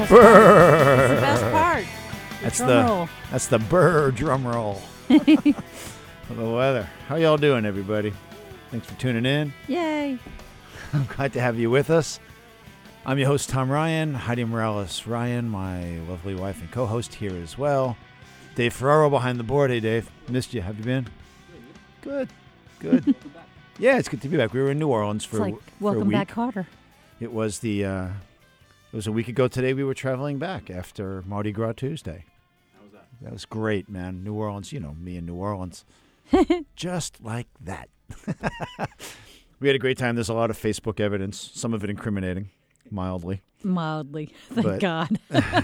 best part. That's the best Brrr. part. That's the burr drum roll. The weather. How y'all doing, everybody? Thanks for tuning in. Yay. I'm glad to have you with us. I'm your host, Tom Ryan. Heidi Morales Ryan, my lovely wife and co-host here as well. Dave Ferraro behind the board. Hey, Dave. Missed you. Have you been? Good. Yeah, it's good to be back. We were in New Orleans for a welcome week. back, Carter. It was it was a week ago today we were traveling back after Mardi Gras Tuesday. How was that? That was great, man. New Orleans, you know, me in New Orleans. Just like that. We had a great time. There's a lot of Facebook evidence, some of it incriminating, mildly. Thank God.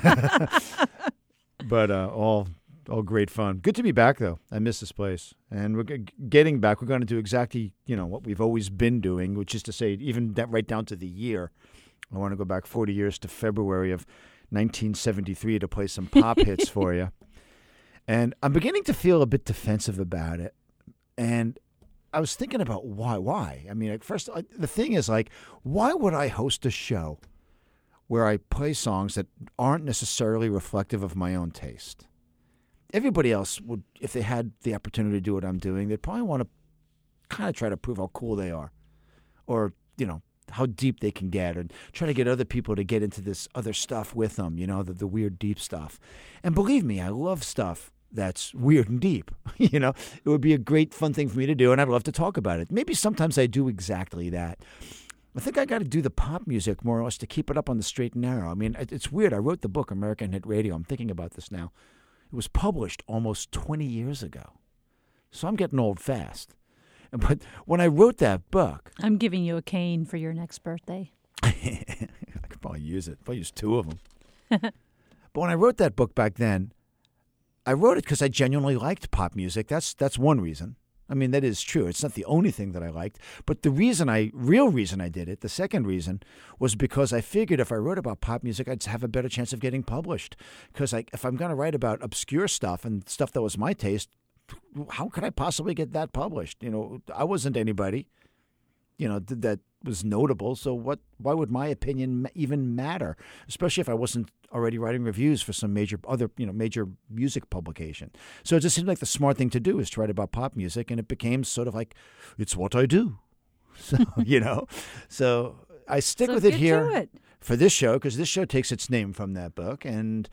But all great fun. Good to be back, though. I miss this place. And we're getting back. We're going to do exactly, what we've always been doing, which is to say, even right down to the year. I want to go back 40 years to February of 1973 to play some pop hits for you. And I'm beginning to feel a bit defensive about it. And I was thinking about why. I mean, at first, the thing is, why would I host a show where I play songs that aren't necessarily reflective of my own taste? Everybody else would, if they had the opportunity to do what I'm doing, they'd probably want to kind of try to prove how cool they are or, how deep they can get and try to get other people to get into this other stuff with them, the weird, deep stuff. And believe me, I love stuff that's weird and deep. It would be a great, fun thing for me to do, and I'd love to talk about it. Maybe sometimes I do exactly that. I think I got to do the pop music more or less to keep it up on the straight and narrow. I mean, it's weird. I wrote the book, American Hit Radio. I'm thinking about this now. It was published almost 20 years ago. So I'm getting old fast. But when I wrote that book... I'm giving you a cane for your next birthday. I could probably use it. Probably use two of them. But when I wrote that book back then, I wrote it because I genuinely liked pop music. That's one reason. I mean, that is true. It's not the only thing that I liked. But the real reason I did it, the second reason, was because I figured if I wrote about pop music, I'd have a better chance of getting published. Because if I'm going to write about obscure stuff and stuff that was my taste, how could I possibly get that published? I wasn't anybody, that was notable. So why would my opinion even matter? Especially if I wasn't already writing reviews for some major music publication. So it just seemed like the smart thing to do is to write about pop music, and it became sort of like, it's what I do. So, so I stick with it here for this show, because this show takes its name from that book. And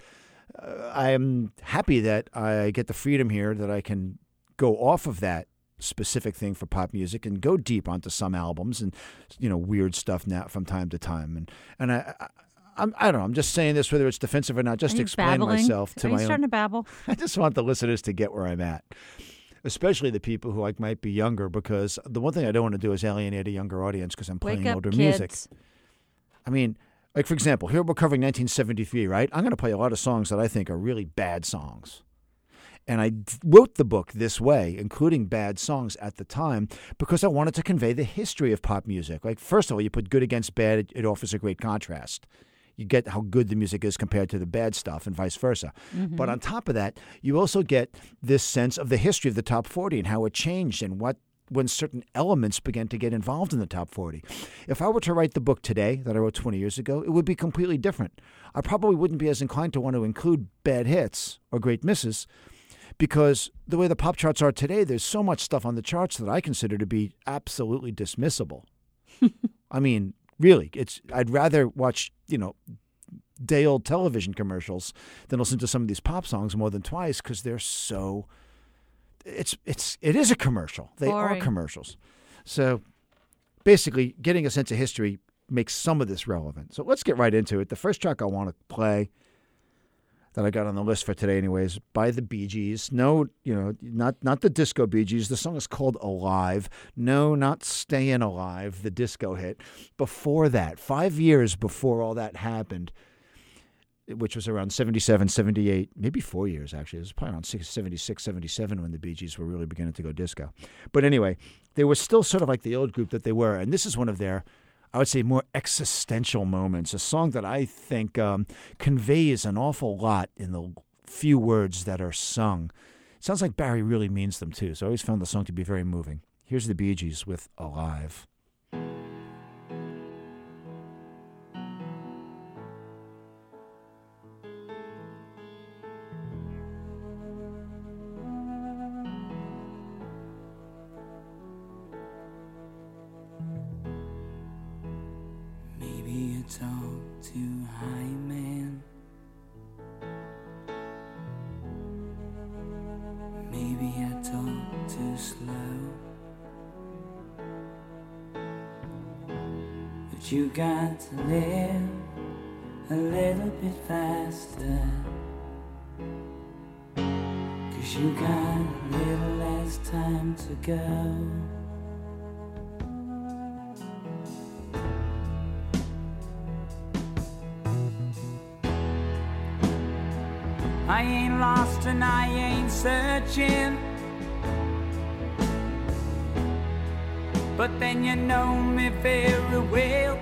I am happy that I get the freedom here that I can go off of that specific thing for pop music and go deep onto some albums and, weird stuff now from time to time. And I don't know. I'm just saying this, whether it's defensive or not, just to explain myself to my own. Are you starting to babble? I just want the listeners to get where I'm at, especially the people who might be younger, because the one thing I don't want to do is alienate a younger audience because I'm playing older music. I mean, for example, here we're covering 1973, right? I'm going to play a lot of songs that I think are really bad songs. And I wrote the book this way, including bad songs at the time, because I wanted to convey the history of pop music. First of all, you put good against bad, it offers a great contrast. You get how good the music is compared to the bad stuff and vice versa. Mm-hmm. But on top of that, you also get this sense of the history of the top 40 and how it changed and when certain elements began to get involved in the top 40. If I were to write the book today that I wrote 20 years ago, it would be completely different. I probably wouldn't be as inclined to want to include bad hits or great misses, because the way the pop charts are today, there's so much stuff on the charts that I consider to be absolutely dismissible. I mean, really, I'd rather watch, day-old television commercials than listen to some of these pop songs more than twice, because they're so... It is a commercial. They are commercials. So basically, getting a sense of history makes some of this relevant. So let's get right into it. The first track I want to play that I got on the list for today anyways, by the Bee Gees. No, not the disco Bee Gees. The song is called Alive. No, not Stayin' Alive, the disco hit. Before that, 5 years before all that happened, which was around 77, 78, maybe 4 years, actually. It was probably around 76, 77 when the Bee Gees were really beginning to go disco. But anyway, they were still sort of like the old group that they were. And this is one of their, I would say, more existential moments, a song that I think conveys an awful lot in the few words that are sung. It sounds like Barry really means them, too. So I always found the song to be very moving. Here's the Bee Gees with Alive. talk too high, man. Maybe I talk too slow. But you got to live a little bit faster, 'cause you got a little less time to go. I ain't lost and I ain't searching, but then you know me very well,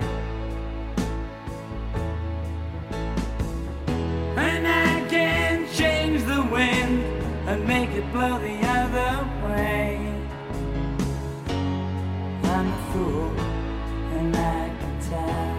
and I can change the wind and make it blow the other way. I'm a fool and I can tell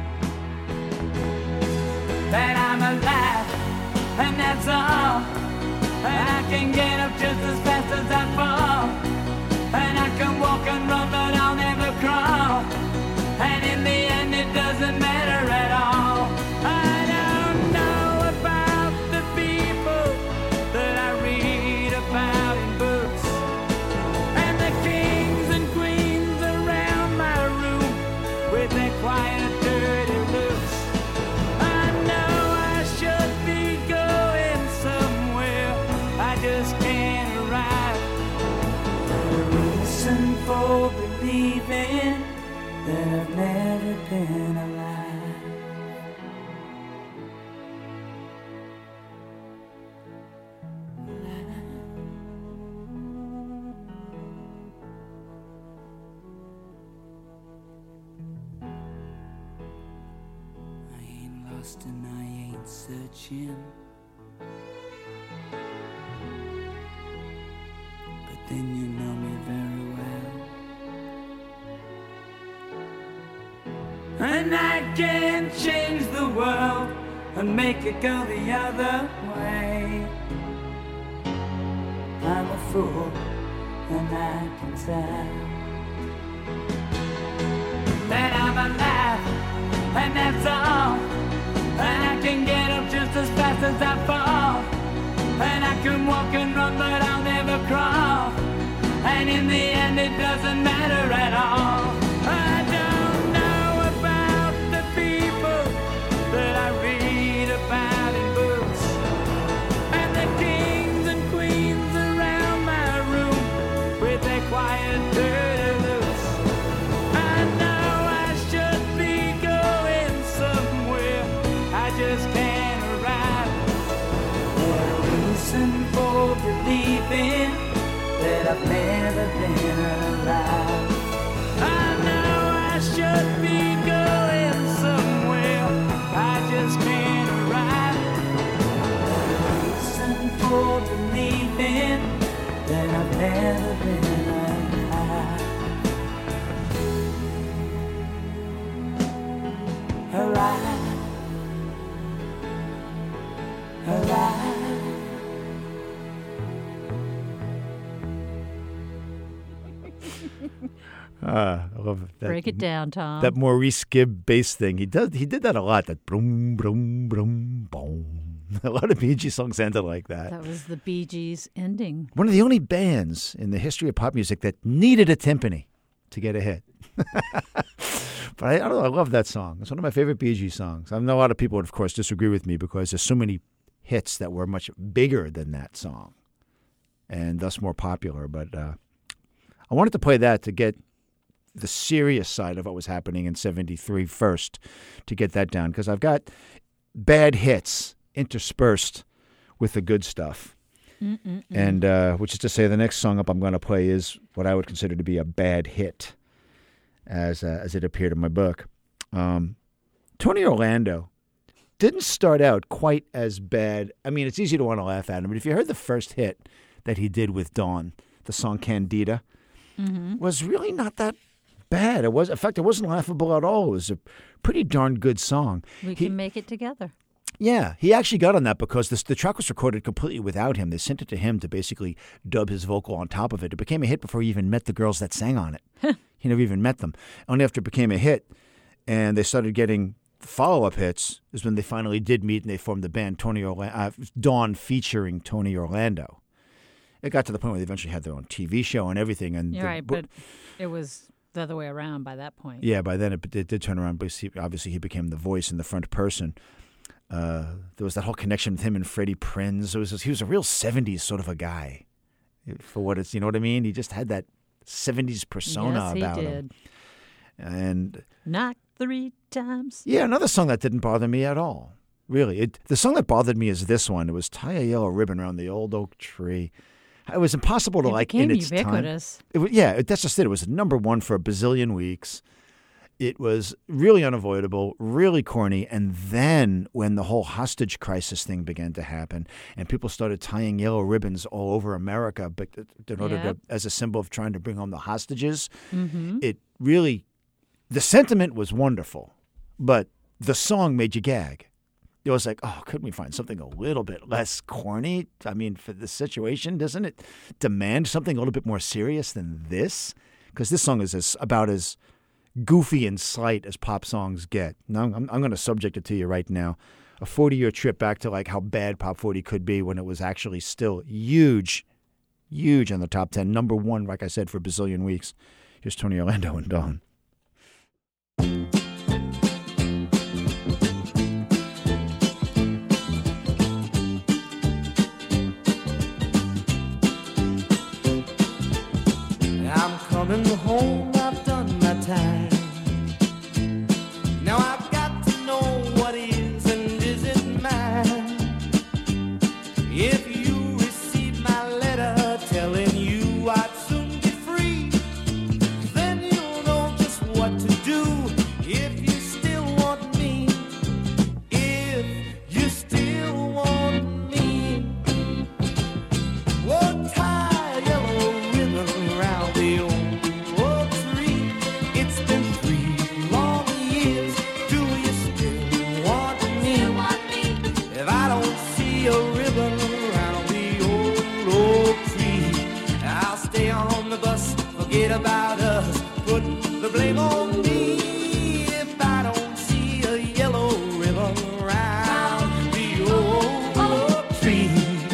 that I'm alive, and that's all. And I can get up just as fast as I fall, and I can walk and run, but I'll never crawl, and in the end it doesn't matter at all. I don't know about the people that I read about in books, and the kings and queens around my room with their quiet dirty looks. I know I should be going somewhere, I just can't arrive. The reason for believing that I've never been alive. I ain't lost and I ain't searching, but then you know me very well, and I can change the world and make it go the other way. I'm a fool and I can tell that I'm alive, and that's all. And I can get up just as fast as I fall, and I can walk and run, but I'll never crawl, and in the end it doesn't matter at all. I don't know about the people that I read about in books, and the kings and queens around my room with their quiet dirty looks. I know I should be going somewhere, I just can't arrive. There's a reason for believing that I've never been alive. I know I should be going somewhere, I just can't arrive. There's a reason for believing that I've never been alive. Alive. Alive. I love that. Break it down, Tom. That Maurice Gibb bass thing. He did that a lot. That boom, boom, boom, boom. A lot of Bee Gees songs ended like that. That was the Bee Gees ending. One of the only bands in the history of pop music that needed a timpani to get a hit. But I don't know. I love that song. It's one of my favorite Bee Gees songs. I know a lot of people would, of course, disagree with me because there's so many hits that were much bigger than that song and thus more popular. But I wanted to play that to get the serious side of what was happening in '73 first, to get that down, because I've got bad hits interspersed with the good stuff. And which is to say, the next song up I'm going to play is what I would consider to be a bad hit, as it appeared in my book. Tony Orlando didn't start out quite as bad. I mean, it's easy to want to laugh at him, but if you heard the first hit that he did with Dawn, the song Candida, was really not that bad. In fact, it wasn't laughable at all. It was a pretty darn good song. We can make it together. Yeah, he actually got on that because the track was recorded completely without him. They sent it to him to basically dub his vocal on top of it. It became a hit before he even met the girls that sang on it. He never even met them. Only after it became a hit and they started getting follow-up hits is when they finally did meet and they formed the band Dawn featuring Tony Orlando. It got to the point where they eventually had their own TV show and everything. And You're right, but it was the other way around by that point. Yeah, by then it did turn around. But obviously, he became the voice and the front person. There was that whole connection with him and Freddie Prinze. He was a real 70s sort of a guy. For what it's, you know what I mean? He just had that 70s persona about him. And knock 3 times. Yeah, another song that didn't bother me at all. Really. The song that bothered me is this one. It was Tie a Yellow Ribbon Around the Old Oak Tree. It was impossible to like in its ubiquitous. Time. That's just it. It was number one for a bazillion weeks. It was really unavoidable, really corny. And then when the whole hostage crisis thing began to happen and people started tying yellow ribbons all over America but in order to, as a symbol of trying to bring home the hostages, it really, the sentiment was wonderful, but the song made you gag. It was like, oh, couldn't we find something a little bit less corny? I mean, for the situation, doesn't it demand something a little bit more serious than this? Because this song is about as goofy and slight as pop songs get. Now, I'm going to subject it to you right now. A 40-year trip back to like how bad Pop 40 could be when it was actually still huge in the top 10. Number one, like I said, for a bazillion weeks. Here's Tony Orlando and Dawn. I'm coming home, I've done my time. Now I've got to know what is and isn't mine. If you receive my letter telling you I'd soon be free, then you'll know just what to do if you still want me. If you still want me. Oh, tie a yellow ribbon around the old oak tree. It's been 3 long years. Do you still want me? If I don't see a ribbon around the old oak tree, I'll stay on the bus, forget about us, put the blame on me. If I don't see a yellow ribbon around the old oak tree.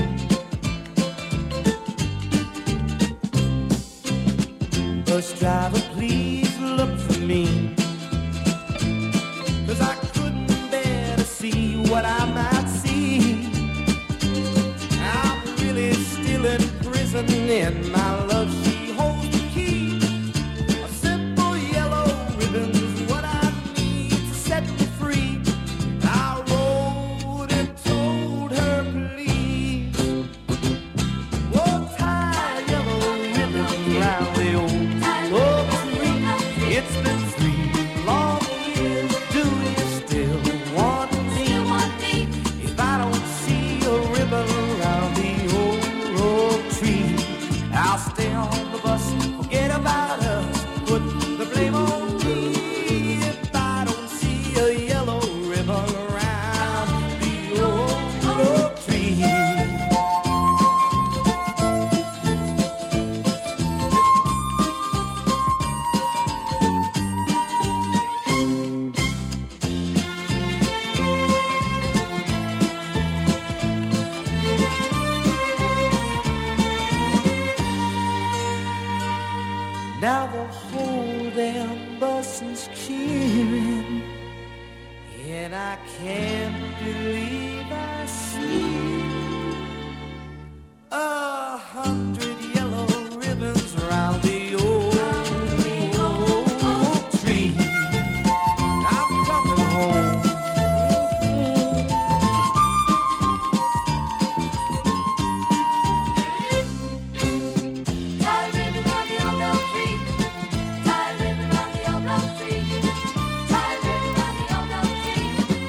Bus driver, please look for me, 'cause I couldn't bear to see what I might see. I'm really still in prison and my love, she holds the key. A simple yellow ribbon's what I need to set me free. I wrote and told her, please, oh, tie a yellow ribbon round the old oak tree. It's been 3 long years. Do you still want me? If I don't see a ribbon around the old oak tree, I'll stay on the bus, forget about us, put the blame on me. If I don't see a yellow ribbon around the old oak tree. Now the whole damn bus is cheering, and I can't believe I see 100 yellow ribbons around the old oak tree. I'm coming home. Tie a ribbon round the old oak tree. Tie a ribbon round the old oak tree. Tie a ribbon round the old oak tree.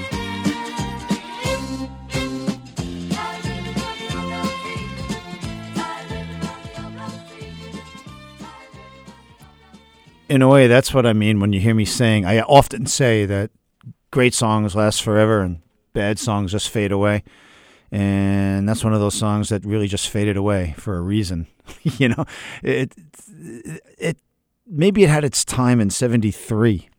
Tie a ribbon round the old oak tree. Tie a ribbon round the old oak tree. In a way, that's what I mean when you hear me saying, I often say that great songs last forever and bad songs just fade away. And that's one of those songs that really just faded away for a reason. You know, it maybe it had its time in 73.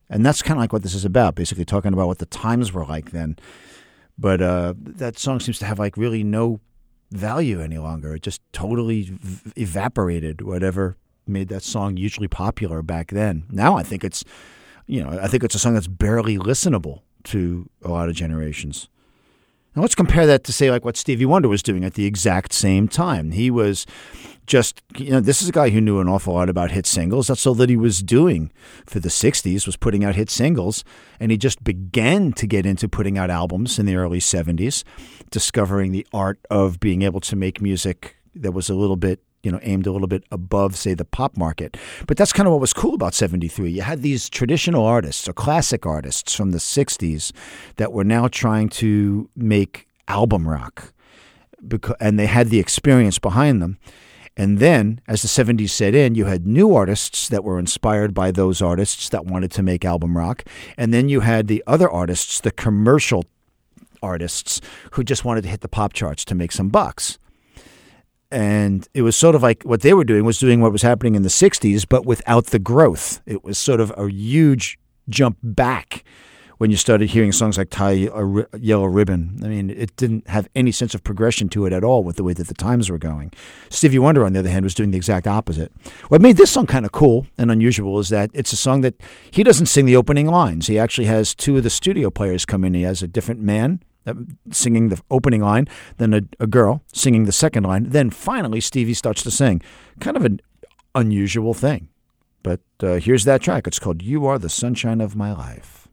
And that's kind of like what this is about, basically talking about what the times were like then. But that song seems to have like really no value any longer. It just totally evaporated whatever made that song hugely popular back then. Now I think it's a song that's barely listenable to a lot of generations. Now let's compare that to, say, like what Stevie Wonder was doing at the exact same time. He was just, this is a guy who knew an awful lot about hit singles. That's all that he was doing for the 60s, was putting out hit singles. And he just began to get into putting out albums in the early 70s, discovering the art of being able to make music that was a little bit, aimed a little bit above, say, the pop market. But that's kind of what was cool about 73. You had these traditional artists or classic artists from the 60s that were now trying to make album rock, and they had the experience behind them. And then, as the 70s set in, you had new artists that were inspired by those artists that wanted to make album rock. And then you had the other artists, the commercial artists, who just wanted to hit the pop charts to make some bucks. And it was sort of like what they were doing was doing what was happening in the 60s, but without the growth. It was sort of a huge jump back when you started hearing songs like Tie a Yellow Ribbon. I mean, it didn't have any sense of progression to it at all with the way that the times were going. Stevie Wonder, on the other hand, was doing the exact opposite. What made this song kind of cool and unusual is that it's a song that he doesn't sing the opening lines. He actually has two of the studio players come in. He has a different man singing the opening line, then a girl singing the second line. Then finally, Stevie starts to sing. Kind of an unusual thing. But here's that track. It's called You Are the Sunshine of My Life.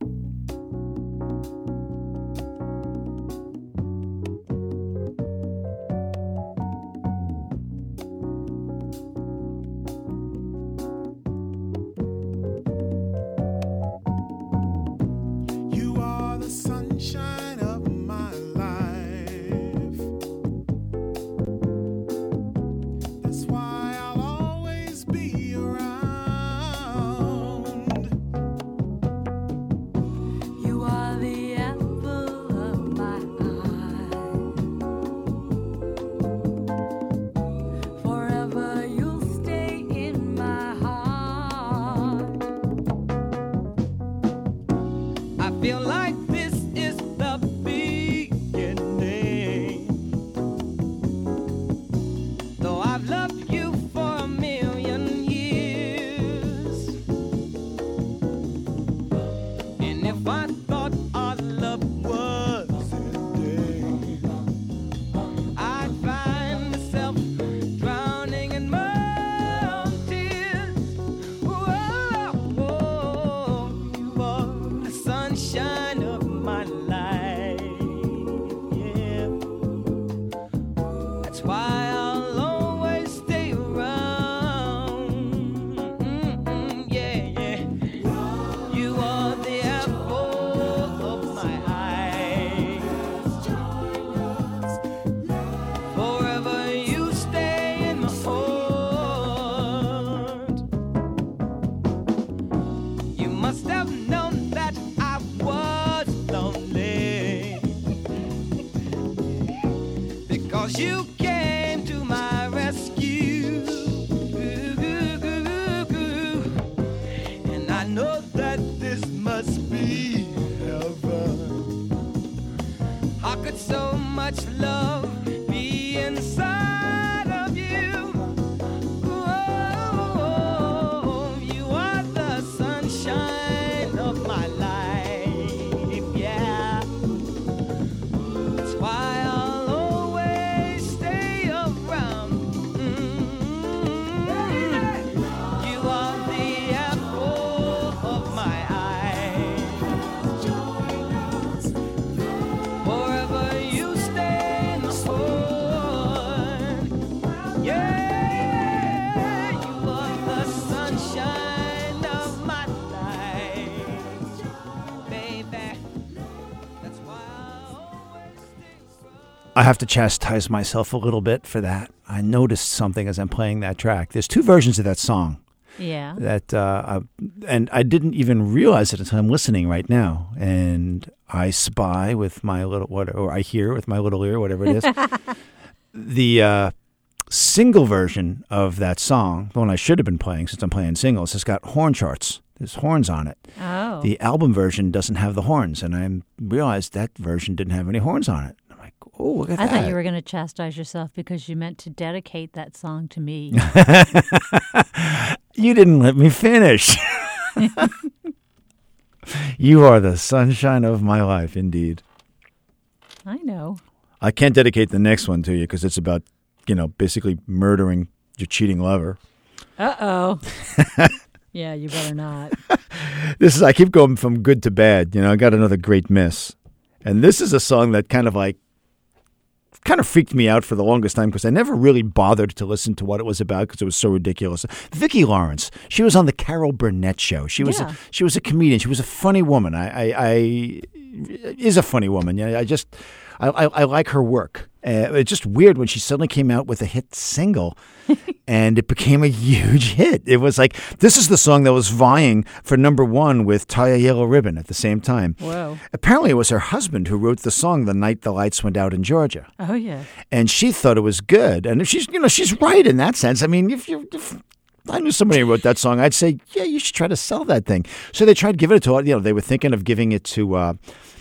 You are the sunshine of my life. That's why I'll always be around. You are the apple of my eye. Forever you'll stay in my heart. I feel like this is the beginning. Though I've loved you for a million years. And if I thought our love was ending, I'd find myself drowning in my own tears. Whoa, whoa, you are the sunshine of my life. Yeah, that's why I'll always stay around. Yeah, yeah. You are the apple of my eye. Forever you stay in my heart. You must have known that I was lonely, because you came to my rescue. And I know that this must be heaven. How could so much love be inside of you? Oh, you are the sunshine of my life. Yeah, that's why I'll always stay around. You are the apple of my eye. Forever you stay in my heart. Yeah, you are the sunshine of my life, baby. That's why I'll always stay around. I have to chastise myself a little bit for that. I noticed something as I'm playing that track. There's two versions of that song Yeah. that, and I didn't even realize it until I'm listening right now. And I spy with my little, or I hear with my little ear, whatever it is, the single version of that song, the one I should have been playing since I'm playing singles, has got horn charts. There's horns on it. Oh. The album version doesn't have the horns, and I realized that version didn't have any horns on it. I'm like, oh, look at I that. thought you were going to chastise yourself because you meant to dedicate that song to me. You didn't let me finish. You are the sunshine of my life, indeed. I know. I can't dedicate the next one to you because it's about, basically murdering your cheating lover. Uh-oh. Yeah, you better not. I keep going from good to bad. I got another great miss. And this is a song that kind of freaked me out for the longest time because I never really bothered to listen to what it was about because it was so ridiculous. Vicki Lawrence, she was on the Carol Burnett show. She was a comedian. She was a funny woman. I is a funny woman. I like her work. It's just weird when she suddenly came out with a hit single and it became a huge hit. It was like, this is the song that was vying for number one with Tie a Yellow Ribbon at the same time. Whoa. Apparently it was her husband who wrote the song The Night the Lights Went Out in Georgia. Oh, yeah. And she thought it was good. And if she's right in that sense. I mean, if I knew somebody who wrote that song, I'd say, yeah, you should try to sell that thing. So they tried giving it to, they were thinking of giving it to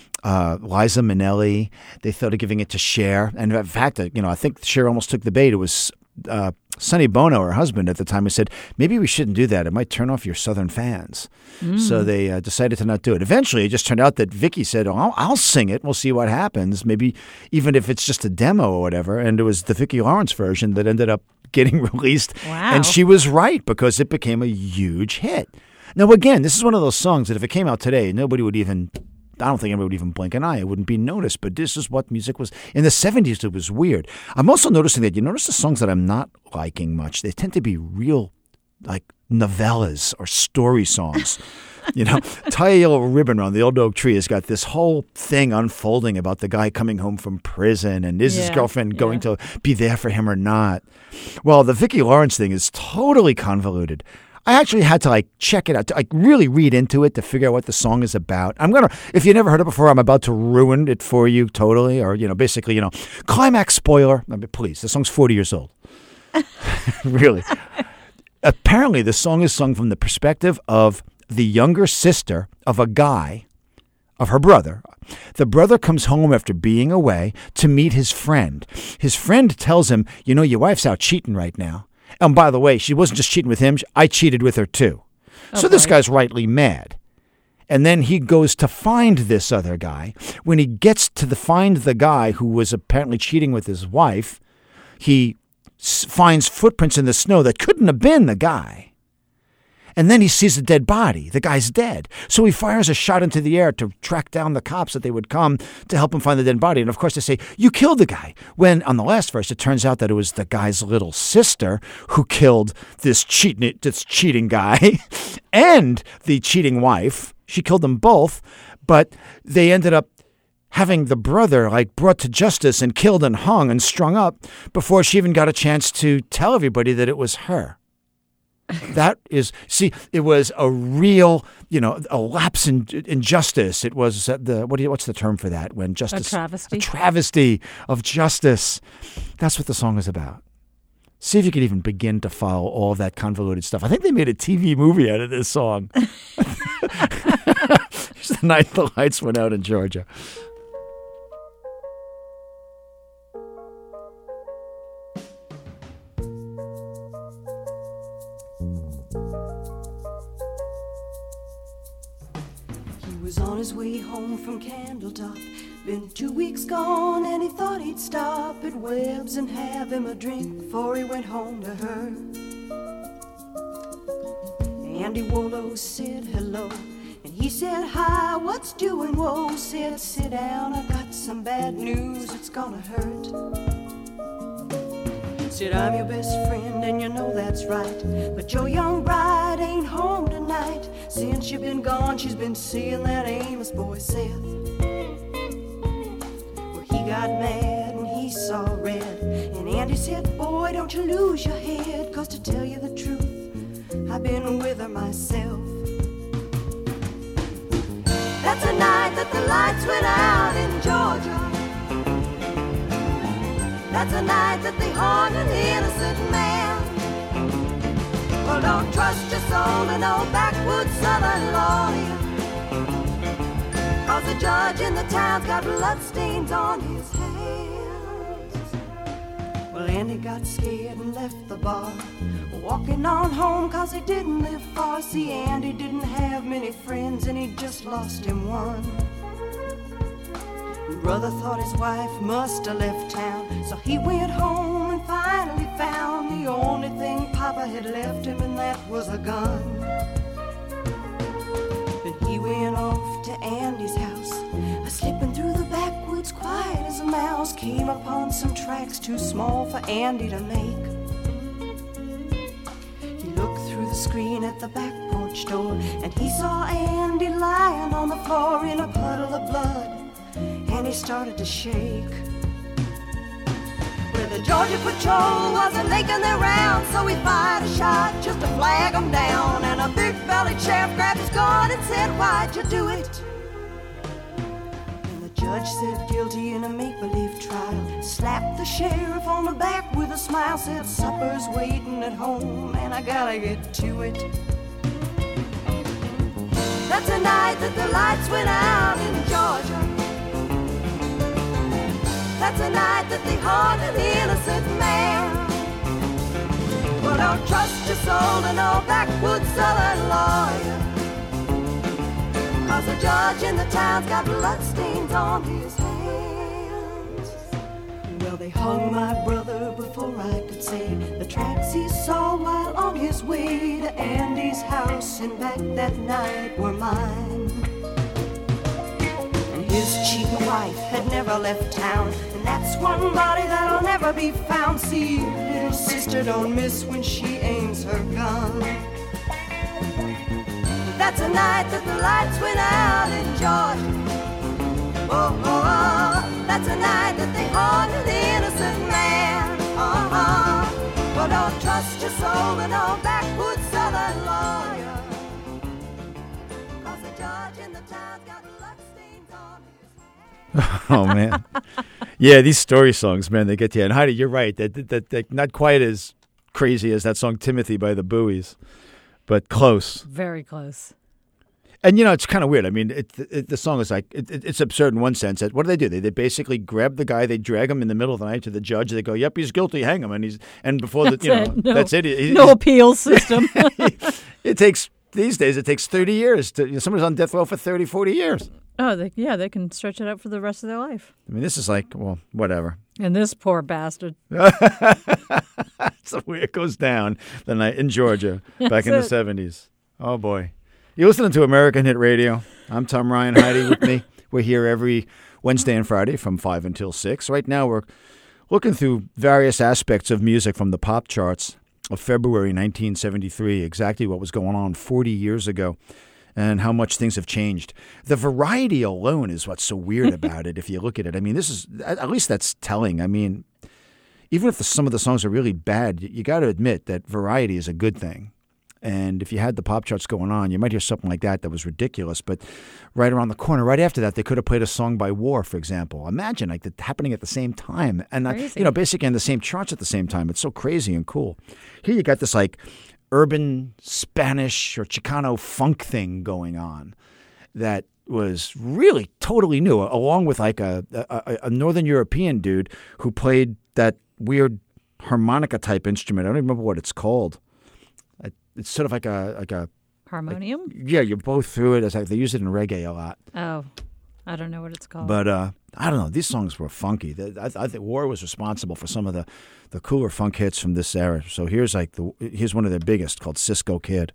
Liza Minnelli. They thought of giving it to Cher. And in fact, I think Cher almost took the bait. It was Sonny Bono, her husband at the time, who said, maybe we shouldn't do that. It might turn off your Southern fans. So they decided to not do it. Eventually, it just turned out that Vicki said, I'll sing it. We'll see what happens. Maybe even if it's just a demo or whatever. And it was the Vicki Lawrence version that ended up getting released. Wow. And she was right because it became a huge hit. Now, again, this is one of those songs that if it came out today, nobody would even... I don't think anybody would even blink an eye. It wouldn't be noticed. But this is what music was. In the 70s, it was weird. I'm also noticing that you notice the songs that I'm not liking much. They tend to be real, like, novellas or story songs. Tie a Yellow Ribbon Around the Old Oak Tree has got this whole thing unfolding about the guy coming home from prison and is his girlfriend going to be there for him or not. Well, the Vicki Lawrence thing is totally convoluted. I actually had to check it out, to really read into it to figure out what the song is about. If you never heard it before, I'm about to ruin it for you totally, or basically, climax spoiler. I mean, please, the song's 40 years old. Really. Apparently, the song is sung from the perspective of the younger sister of a guy, of her brother. The brother comes home after being away to meet his friend. His friend tells him, your wife's out cheating right now. And by the way, she wasn't just cheating with him. I cheated with her too. So this guy's rightly mad. And then he goes to find this other guy. When he gets to find the guy who was apparently cheating with his wife, he finds footprints in the snow that couldn't have been the guy. And then he sees a dead body. The guy's dead. So he fires a shot into the air to track down the cops that they would come to help him find the dead body. And of course they say, you killed the guy. When on the last verse, it turns out that it was the guy's little sister who killed this cheating guy and the cheating wife. She killed them both, but they ended up having the brother brought to justice and killed and hung and strung up before she even got a chance to tell everybody that it was her. It was a real, a lapse in justice. It was what's the term for that? When justice, a travesty. A travesty of justice. That's what the song is about. See if you could even begin to follow all that convoluted stuff. I think they made a TV movie out of this song. It's the night the lights went out in Georgia. On his way home from Candletop, been 2 weeks gone, and he thought he'd stop at Webb's and have him a drink before he went home to her. Andy Wollo said hello, and he said hi, what's doing? Whoa, said sit down, I got some bad news, it's gonna hurt. Said I'm your best friend and you know that's right, but your young bride ain't home tonight. Since you've been gone, she's been seeing that Amos boy Seth. Well, he got mad and he saw red, and Andy said, boy, don't you lose your head, 'cause to tell you the truth, I've been with her myself. That's a night that the lights went out in Georgia. That's a night that they hung an innocent man. Well, don't trust your soul to no backwoods southern lawyer. the judge in the town's got bloodstains on his hands. Well, Andy got scared and left the bar, walking on home 'cause he didn't live far. See, Andy didn't have many friends and he just lost him one. Brother thought his wife must have left town, so he went home and finally found the only thing Papa had left him, and that was a gun. Then he went off to Andy's house, slipping through the backwoods quiet as a mouse. Came upon some tracks too small for Andy to make. He looked through the screen at the back porch door, and he saw Andy lying on the floor in a puddle of blood, and he started to shake. Well, the Georgia Patrol wasn't making their round, so he fired a shot just to flag them down. And a big-bellied sheriff grabbed his gun and said, "Why'd you do it?" And the judge said guilty in a make-believe trial, slapped the sheriff on the back with a smile, said, "Supper's waiting at home and I gotta get to it." That's the night that the lights went out in Georgia. That's the night that they hung an innocent man. Well, don't trust your soul to no backwoods southern lawyer, 'cause the judge in the town's got bloodstains on his hands. Well, they hung my brother before I could say the tracks he saw while on his way to Andy's house and back that night were mine. And his cheating wife had never left town, and that's one body that'll never be found. See, little sister don't miss when she aims her gun. That's the night that the lights went out in Georgia. Oh, oh, oh. That's the night that they hung an innocent man. Well, don't trust your soul to no backwoods southern lawyer, 'cause the judge in the town's got bloodstains on his hands. Oh, man. Yeah, these story songs, man, they get to you. And Heidi, you're right. They're not quite as crazy as that song Timothy by the Bowies, but close. Very close. And, you know, it's kind of weird. I mean, the song is like, it's absurd in one sense. What do? They basically grab the guy, they drag him in the middle of the night to the judge. They go, "Yep, he's guilty, hang him." And before That's it. No, that's it. No appeals system. These days, it takes 30 years. Somebody's on death row for 30, 40 years. Oh, they can stretch it out for the rest of their life. I mean, this is like, well, whatever. And this poor bastard. That's the way it goes down the night in Georgia back in the 70s. Oh, boy. You're listening to American Hit Radio. I'm Tom Ryan. Heidi with me. We're here every Wednesday and Friday from 5 until 6. Right now, we're looking through various aspects of music from the pop charts of February 1973, exactly what was going on 40 years ago and how much things have changed. The variety alone is what's so weird about it if you look at it. I mean, this is, at least that's telling. I mean, even if some of the songs are really bad, you got to admit that variety is a good thing. And if you had the pop charts going on, you might hear something like that was ridiculous. But right around the corner, right after that, they could have played a song by War, for example. Imagine like that happening at the same time, and basically in the same charts at the same time. It's so crazy and cool. Here you got this like urban Spanish or Chicano funk thing going on that was really totally new, along with like a Northern European dude who played that weird harmonica type instrument. I don't even remember what it's called. It's sort of like a harmonium. Yeah, you both threw it. As like they use it in reggae a lot. Oh, I don't know what it's called. But I don't know. These songs were funky. I think War was responsible for some of the cooler funk hits from this era. So here's one of their biggest called Cisco Kid.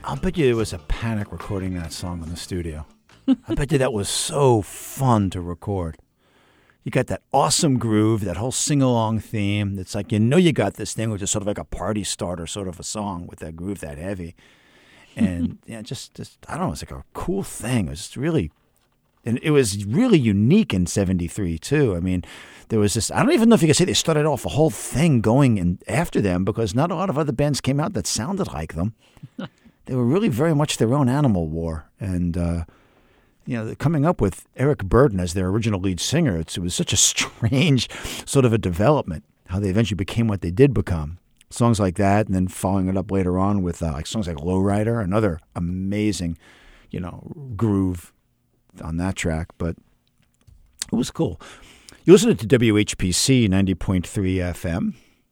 I'll bet you it was a panic recording that song in the studio. I bet you that was so fun to record. You got that awesome groove, that whole sing-along theme. It's like, you got this thing, which is sort of like a party starter sort of a song with that groove that heavy. And just I don't know, it's like a cool thing. It was really, and it was really unique in 73 too. I mean, there was this, I don't even know if you could say they started off a whole thing going in after them, because not a lot of other bands came out that sounded like them. They were really very much their own animal war. And, coming up with Eric Burdon as their original lead singer, it was such a strange sort of a development, how they eventually became what they did become. Songs like that, and then following it up later on with like songs like Lowrider, another amazing, groove on that track. But it was cool. You listen to WHPC 90.3 FM,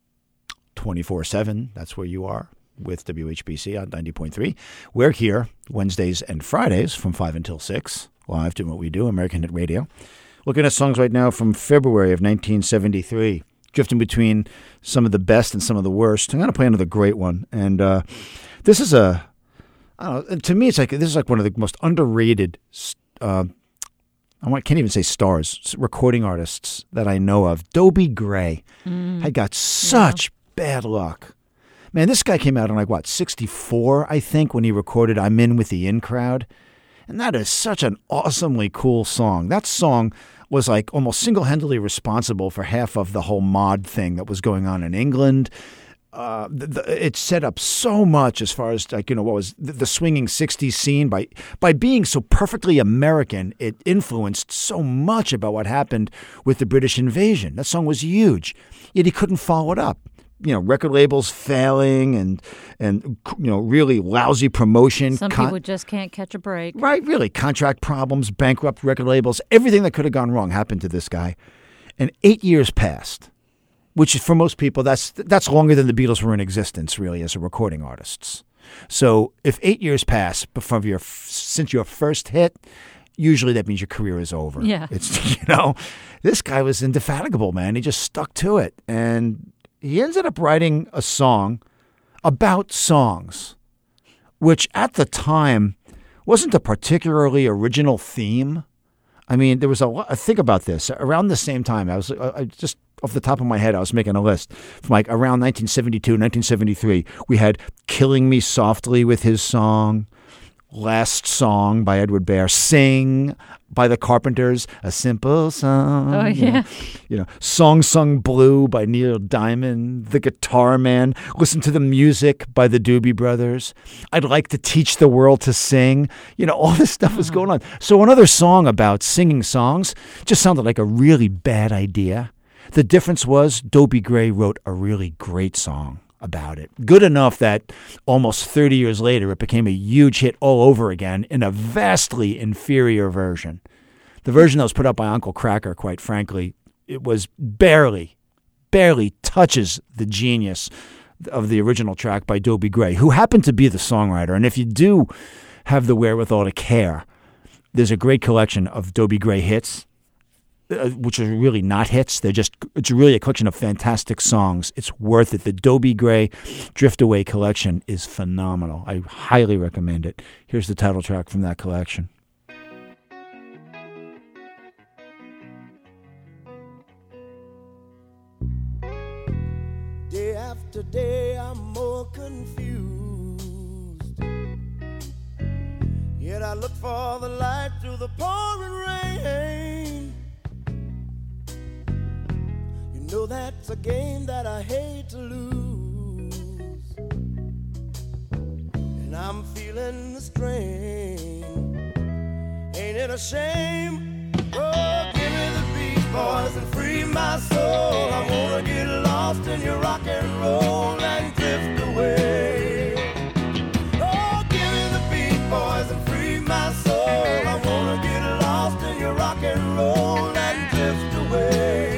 24/7. That's where you are with WHPC on 90.3. We're here Wednesdays and Fridays from 5 until 6, live doing what we do, American Hit Radio. Looking at songs right now from February of 1973, drifting between some of the best and some of the worst. I'm going to play another great one. And this is to me, this is like one of the most underrated, I can't even say stars, recording artists that I know of. Dobie Gray had got such bad luck. Man, this guy came out in 64, I think, when he recorded I'm In With the In Crowd. And that is such an awesomely cool song. That song was almost single-handedly responsible for half of the whole mod thing that was going on in England. It set up so much as far as what was the swinging 60s scene. By being so perfectly American, it influenced so much about what happened with the British invasion. That song was huge, yet he couldn't follow it up. Record labels failing and really lousy promotion. Some people just can't catch a break. Right, really. Contract problems, bankrupt record labels, everything that could have gone wrong happened to this guy. And 8 years passed, which for most people, that's longer than the Beatles were in existence, really, as recording artists. So if 8 years pass since your first hit, usually that means your career is over. Yeah. It's, this guy was indefatigable, man. He just stuck to it. And he ended up writing a song about songs, which at the time wasn't a particularly original theme. I mean, there was a lot. Think about this. Around the same time, I just off the top of my head, I was making a list from around 1972, 1973. We had "Killing Me Softly" with his song, "Last Song" by Edward Bear, "Sing" by the Carpenters, "A Simple Song." Oh, yeah. "Song Sung Blue" by Neil Diamond, "The Guitar Man," "Listen to the Music" by the Doobie Brothers, "I'd Like to Teach the World to Sing." All this stuff was going on. So another song about singing songs just sounded like a really bad idea. The difference was Dobie Gray wrote a really great song about it. Good enough that almost 30 years later, it became a huge hit all over again in a vastly inferior version. The version that was put up by Uncle Kracker, quite frankly, it was barely touches the genius of the original track by Dobie Gray, who happened to be the songwriter. And if you do have the wherewithal to care, there's a great collection of Dobie Gray hits, which are really not hits. It's really a collection of fantastic songs. It's worth it. The Dobie Gray Drift Away collection is phenomenal. I highly recommend it. Here's the title track from that collection. Day after day, I'm more confused. Yet I look for the light through the pouring rain. That's a game that I hate to lose, and I'm feeling the strain. Ain't it a shame? Oh, give me the beat, boys, and free my soul. I wanna get lost in your rock and roll and drift away. Oh, give me the beat, boys, and free my soul. I wanna get lost in your rock and roll and drift away.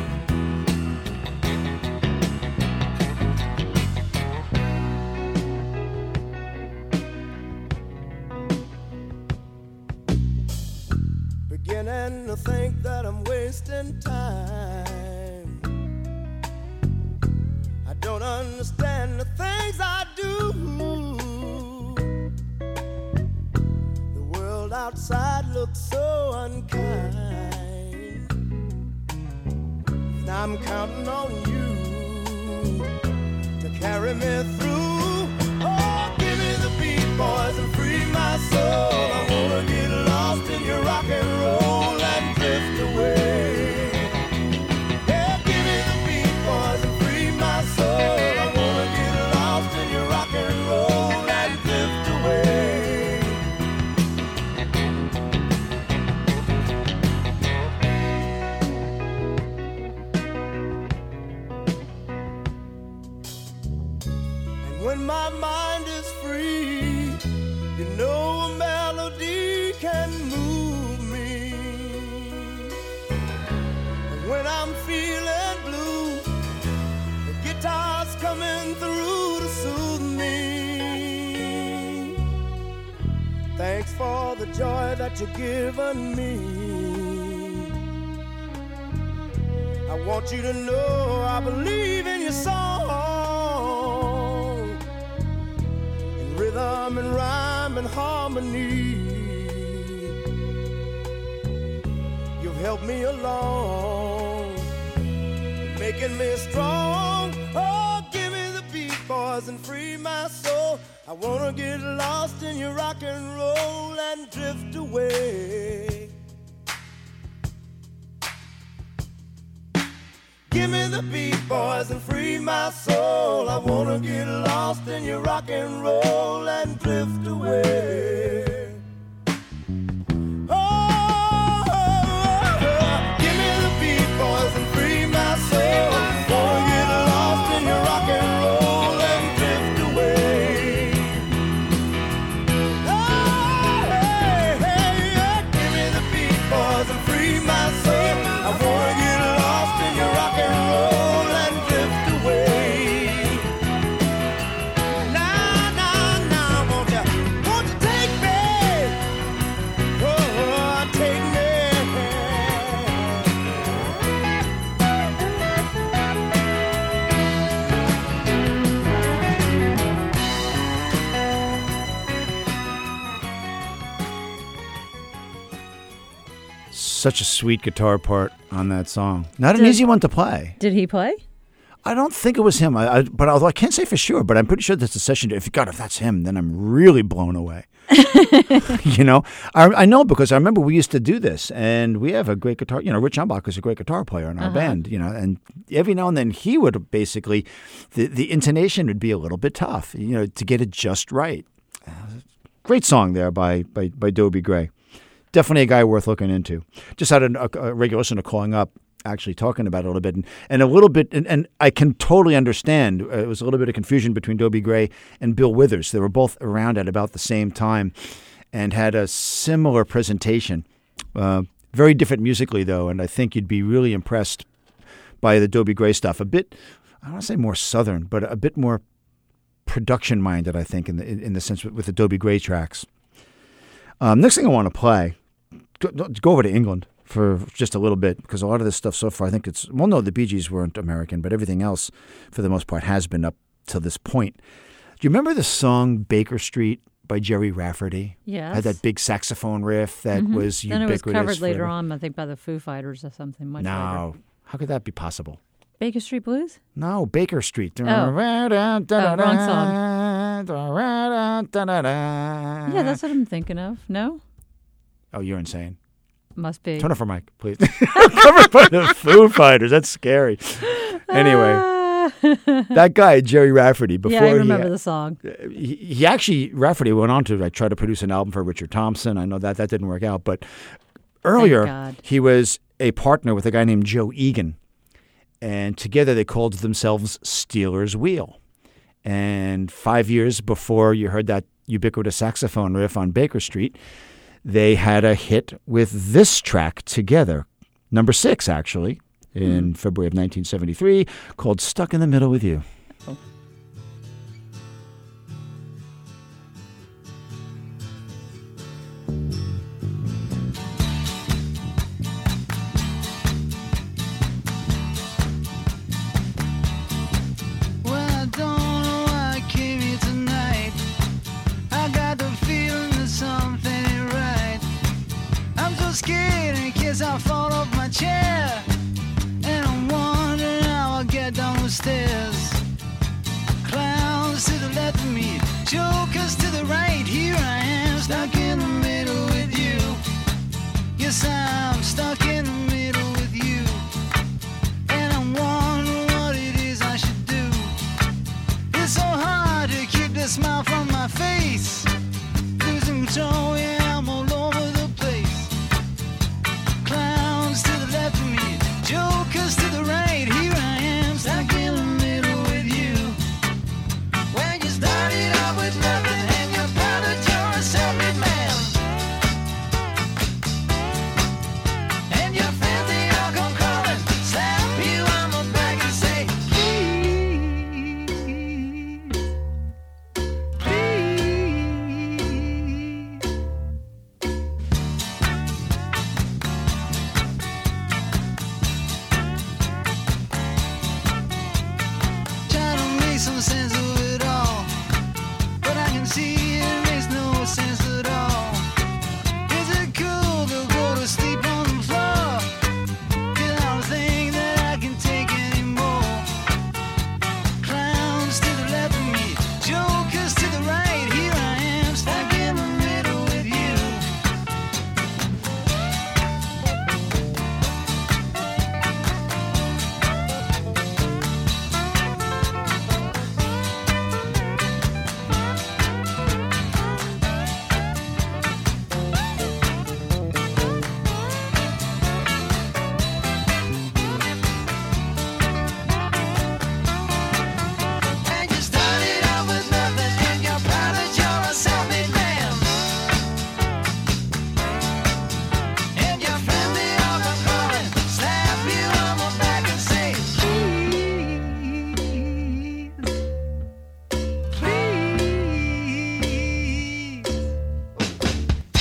Beginning to think that I'm wasting time. I don't understand the things I do. outside looks so unkind. I'm counting on you to carry me through. Oh, give me the beat, boys, and free my soul. I wanna get lost in your rock and roll and drift away. Yeah, give me the beat, boys, and free my soul. I wanna get lost in your rock and roll and drift away. When my mind is free, you know a melody can move me. And when I'm feeling blue, the guitar's coming through to soothe me. Thanks for the joy that you've given me. I want you to know I believe in your song. Rhythm and rhyme and harmony, you've helped me along, making me strong. Oh, give me the beat, boys, and free my soul. I wanna get lost in your rock and roll and drift away. Give me the beat, boys, and free my soul. I wanna get lost in your rock and roll and drift away. Oh, give me the beat, boys, and free my soul. Wanna get lost in your rock and roll and drift away. Oh, hey, hey, yeah. Give me the beat, boys, and free my soul. I wanna get lost in your rock and roll and drift away. Now, now, now, won't you take me? Oh, take me. Such a sweet guitar part on that song. Not an easy one to play. Did he play? I don't think it was him. But although I can't say for sure, but I'm pretty sure that's a session. If that's him, then I'm really blown away. You know, I know because I remember we used to do this, and we have a great guitar. You know, Rich Umbach is a great guitar player in our band. You know, and every now and then he would basically the intonation would be a little bit tough. You know, to get it just right. Great song there by Dobie Gray. Definitely a guy worth looking into. Just had a regular listener calling up, actually talking about it a little bit, and a little bit, and I can totally understand. It was a little bit of confusion between Dobie Gray and Bill Withers. They were both around at about the same time, and had a similar presentation. Very different musically, though, and I think you'd be really impressed by the Dobie Gray stuff. A bit, I don't want to say more southern, but a bit more production minded. I think in the sense with the Dobie Gray tracks. Next thing I want to play. Go over to England for just a little bit, because a lot of this stuff so far, I think it's, well, no, the Bee Gees weren't American, but everything else, for the most part, has been up to this point. Do you remember the song Baker Street by Jerry Rafferty? Yes. Had that big saxophone riff that was ubiquitous. Then it was covered later forever. on, I think, by the Foo Fighters or something much later. No. How could that be possible? Baker Street Blues? No, Baker Street. Wrong song. Yeah, that's what I'm thinking of. No? Oh, you're insane. Must be. Turn off her mic, please. Covered by the Foo Fighters. That's scary. Anyway, that guy, Jerry Rafferty, before yeah, I remember the song. He actually, Rafferty went on to try to produce an album for Richard Thompson. I know that didn't work out. But earlier, he was a partner with a guy named Joe Egan. And together they called themselves Steelers Wheel. And 5 years before you heard that ubiquitous saxophone riff on Baker Street, they had a hit with this track together, number 6 actually, in February of 1973, called Stuck in the Middle with You. Oh. Well, I don't know why I came here tonight. I got the feeling that something ain't right. case I fall off my chair. And I'm wondering how I'll get down the stairs. Clowns to the left of me, jokers to the right. Here I am, stuck in the middle with you. Yes, I'm stuck in the middle with you. And I'm wondering what it is I should do. It's so hard to keep the smile from my face. Losing control, yeah, I'm all over the place. Clowns to the left of me, jokers to the right. Here I am, stuck in the middle with you. When you started out with nothing and you're proud that you're a self-made man. And your friends, they all come crawling, slap you on the back and say, please, try to make some sense of it all, but I can see it makes no sense at all. Is it cool to go to sleep on the floor? 'Cause I don't think that I can take anymore. Clowns to the left of me, jokers to the right. Here I am, stuck in the middle with you. And you started out with nothing and you're proud that you're a self-made man. And your friends, they all come crawling, slap you on the back and say, please, please.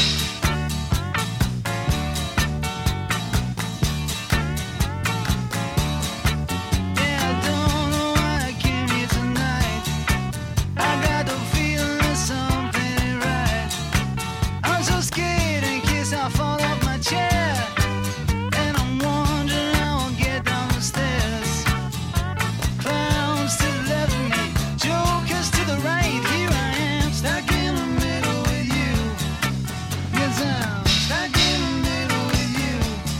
Yeah, I don't know why I came here tonight. I got the feeling that something ain't right. I'm so scared in case I fall off my chair. And I'm wondering how I'll get down the stairs. Clowns to the left of me, jokers to the right. Here I am, stuck in the middle with you. Yes, I'm stuck in the middle with you.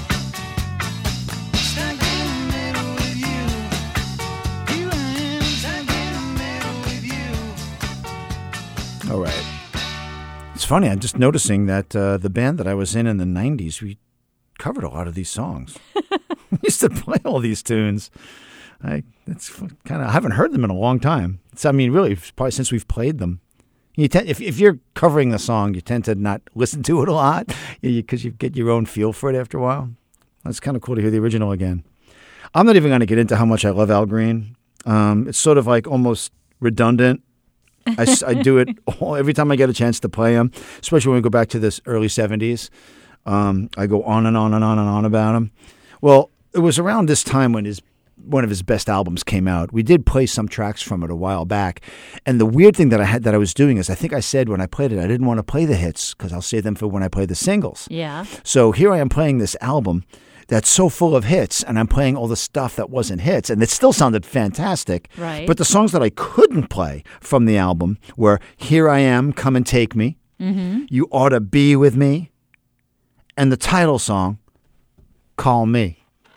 Stuck in the middle with you. Here I am, stuck in the middle with you. All right. It's funny. I'm just noticing that the band that I was in the 90s, we covered a lot of these songs. We used to play all these tunes. I haven't heard them in a long time. I mean, really, probably since we've played them. If you're covering the song, you tend to not listen to it a lot because you get your own feel for it after a while. That's kind of cool to hear the original again. I'm not even going to get into how much I love Al Green. It's sort of like almost redundant. I do it every time I get a chance to play him, especially when we go back to this early 70s. I go on and on and on and on about him. Well, it was around this time when one of his best albums came out. We did play some tracks from it a while back. And the weird thing that I was doing is I think I said when I played it, I didn't want to play the hits because I'll save them for when I play the singles. Yeah. So here I am playing this album that's so full of hits, and I'm playing all the stuff that wasn't hits, and it still sounded fantastic. Right. But the songs that I couldn't play from the album were Here I Am, Come and Take Me, You Ought to Be With Me, and the title song, Call Me.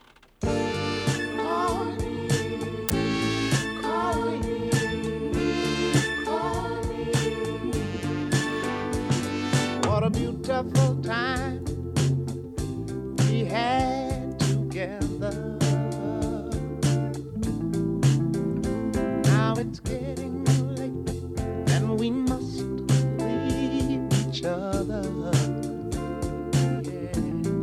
What a beautiful time we had together. Now it's getting late and we must leave each other. Yeah.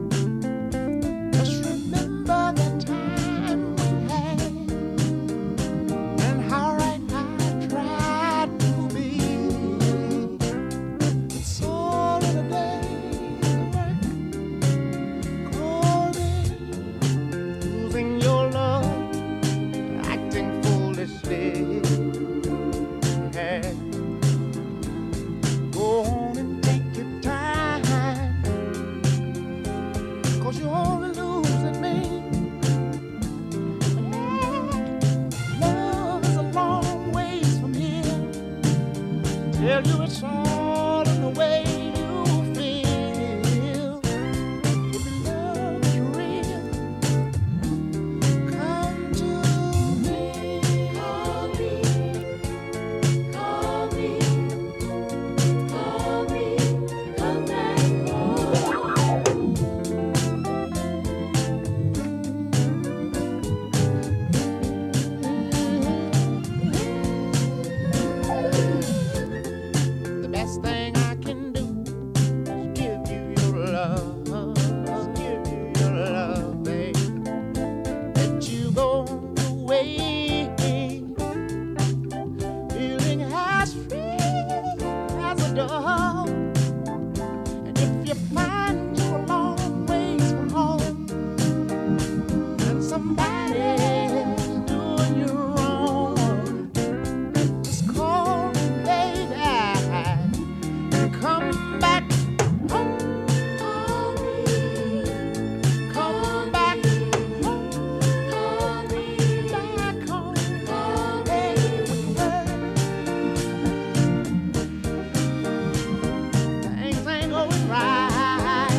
Just remember the time we had and how right I tried to be. It's all in a day, work coming back home. Come back home. Back home. Hey, things ain't going right.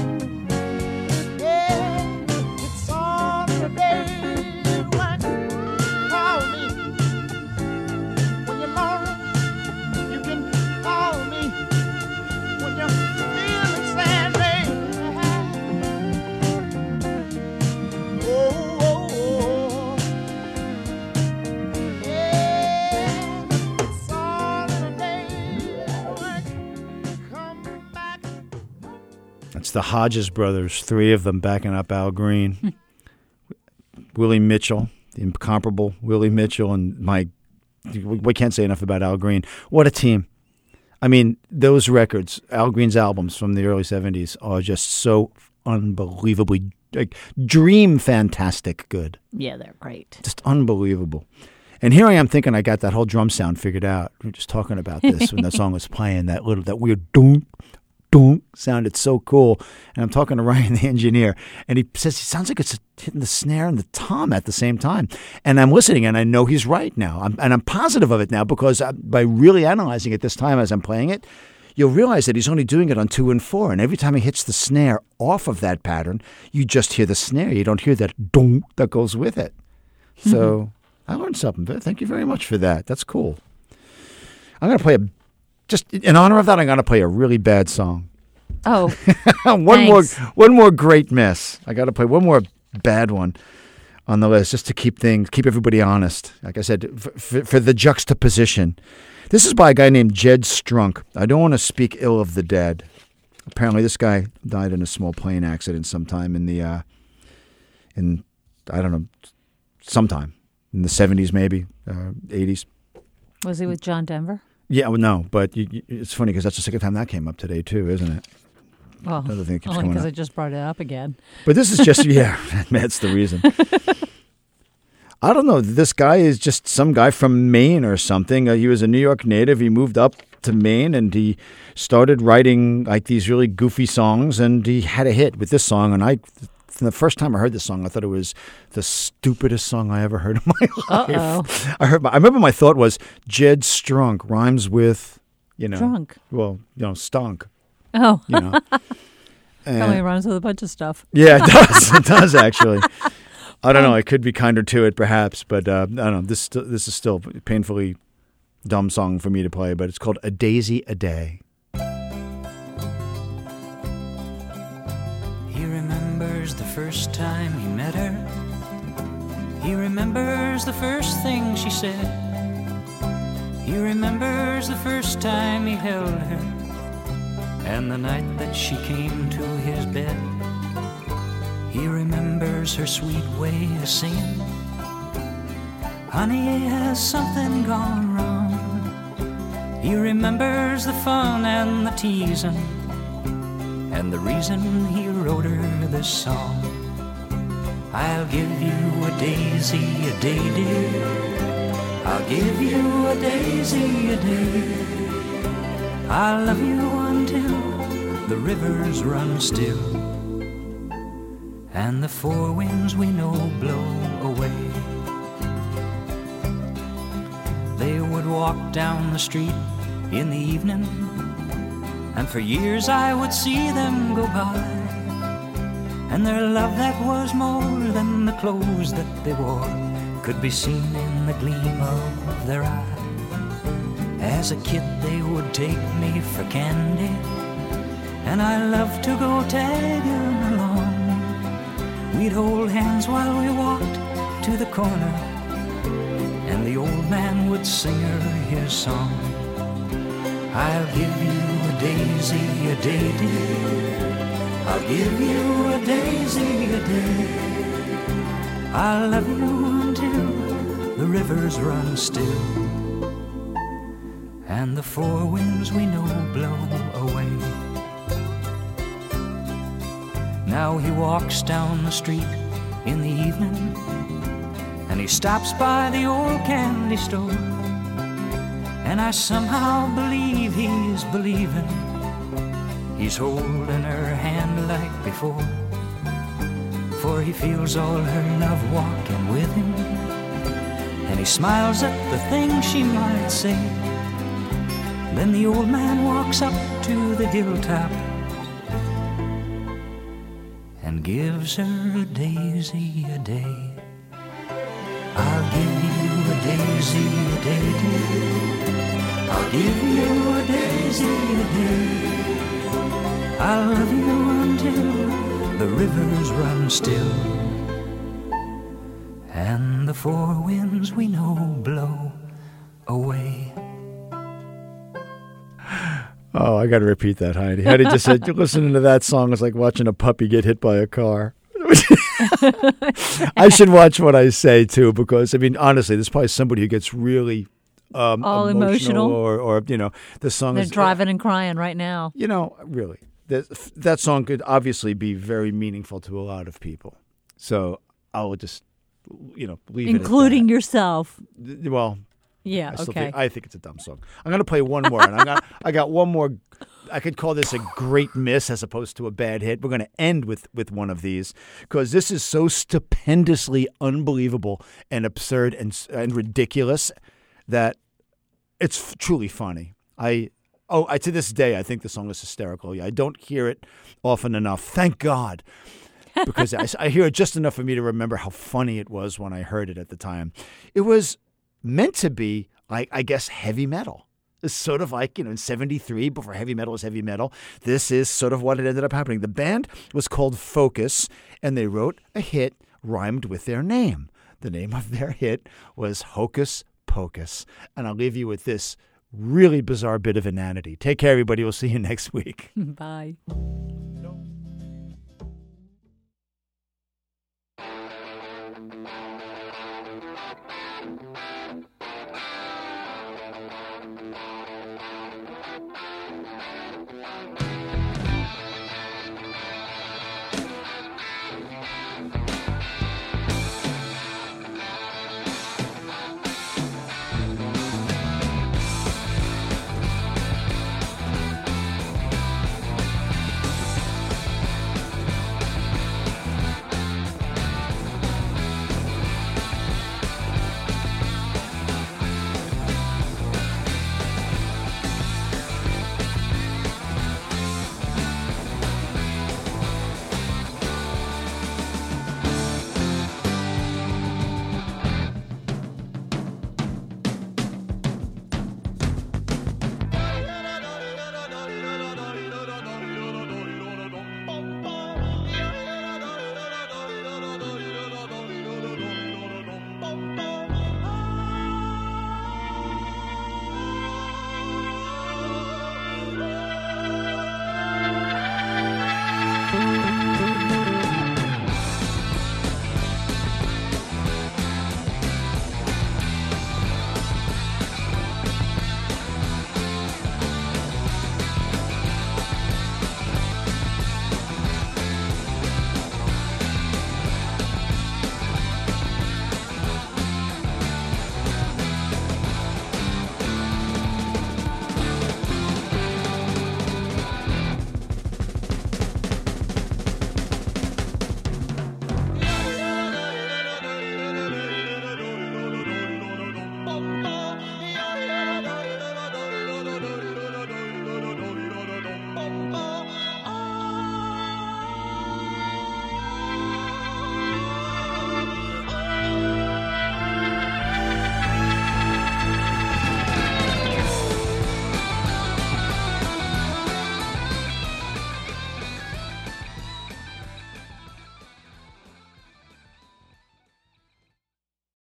Yeah, it's on the day when call me when you're lonely. You can call me when you're feeling sad, baby. Oh, oh, oh. Yeah, it's on the day when come back. It's the Hodges brothers, three of them backing up Al Green. Willie Mitchell, the incomparable Willie Mitchell, and we can't say enough about Al Green. What a team. I mean, those records, Al Green's albums from the early 70s are just so unbelievably, dream fantastic good. Yeah, they're great. Just unbelievable. And here I am thinking I got that whole drum sound figured out. We were just talking about this when that song was playing, that weird dunk, dunk sounded so cool. And I'm talking to Ryan, the engineer, and he says he sounds like it's hitting the snare and the tom at the same time. And I'm listening, and I know he's right now. I'm positive of it now because by really analyzing it this time as I'm playing it, you'll realize that he's only doing it on 2 and 4. And every time he hits the snare off of that pattern, you just hear the snare. You don't hear that dunk that goes with it. So I learned something. Thank you very much for that. That's cool. I'm going to play just in honor of that, I'm going to play a really bad song. Oh, one more great miss. I got to play one more bad one on the list just to keep everybody honest. Like I said, for the juxtaposition. This is by a guy named Jed Strunk. I don't want to speak ill of the dead. Apparently, this guy died in a small plane accident sometime sometime in the 70s, maybe 80s. was he with John Denver? Yeah, well, no, but it's funny because that's the second time that came up today too, isn't it? Well, Another thing that keeps only coming because up. I just brought it up again. But this is just, yeah, that's the reason. I don't know. This guy is just some guy from Maine or something. He was a New York native. He moved up to Maine and he started writing like these really goofy songs, and he had a hit with this song. And from the first time I heard this song, I thought it was the stupidest song I ever heard in my life. Uh-oh. I remember my thought was Jed Strunk rhymes with, Drunk. Well, stunk. Oh, And, it rhymes with a bunch of stuff. yeah, it does. It does actually. I don't know. It could be kinder to it, perhaps, but I don't know. This is still a painfully dumb song for me to play, but it's called "A Daisy a Day." He remembers the first time he met her. He remembers the first thing she said. He remembers the first time he held her, and the night that she came to his bed. He remembers her sweet way of singing, "Honey, has something gone wrong?" He remembers the fun and the teasing, and the reason he wrote her this song. I'll give you a daisy a day, dear. I'll give you a daisy a day. I'll love you until the rivers run still, and the four winds we know blow away. They would walk down the street in the evening, and for years I would see them go by, and their love that was more than the clothes that they wore could be seen in the gleam of their eye. As a kid they would take me for candy, and I loved to go tagging along. We'd hold hands while we walked to the corner, and the old man would sing her his song. I'll give you a daisy a day, dear. I'll give you a daisy a day. I'll love you until the rivers run still, and the four winds we know blow away. Now he walks down the street in the evening, and he stops by the old candy store, and I somehow believe he's believing He's holding her hand like before, for he feels all her love walking with him. And he smiles at the things she might say. Then the old man walks up to the hilltop and gives her a daisy a day. I'll give you a daisy a day, dear. I'll give you a daisy a day. I'll love you until the rivers run still and the four winds we know blow away. Oh, I got to repeat that, Heidi. Heidi just said, listening to that song is like watching a puppy get hit by a car. I should watch what I say, too, because, I mean, honestly, there's probably somebody who gets really all emotional. Or, you know, the song They're is... driving and crying right now. You know, really, that song could obviously be very meaningful to a lot of people. So I'll just, you know, leave it at including that. yourself. Well... Yeah, okay. I think it's a dumb song. I'm going to play one more, and I got one more. I could call this a great miss as opposed to a bad hit. We're going to end with one of these because this is so stupendously unbelievable and absurd and ridiculous that it's truly funny. To this day, I think the song is hysterical. I don't hear it often enough. Thank God. Because I hear it just enough for me to remember how funny it was when I heard it at the time. It was meant to be, I guess, heavy metal. It's sort of like, you know, in 73, before heavy metal was heavy metal, this is sort of what it ended up happening. The band was called Focus, and they wrote a hit rhymed with their name. The name of their hit was Hocus Pocus. And I'll leave you with this really bizarre bit of inanity. Take care, everybody. We'll see you next week. Bye.